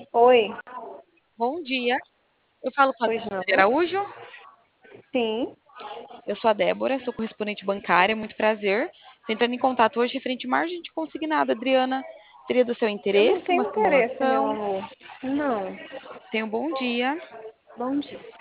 Oi, Bom dia. Eu falo com a pois Débora não? Araújo. Sim, Eu sou a Débora, sou correspondente bancária, muito prazer. Estou entrando em contato hoje referente à margem de consignado. Adriana, seria do seu eu não interesse uma tenho interesse, meu simulação? amor. Não, Tenha um bom dia. bom dia.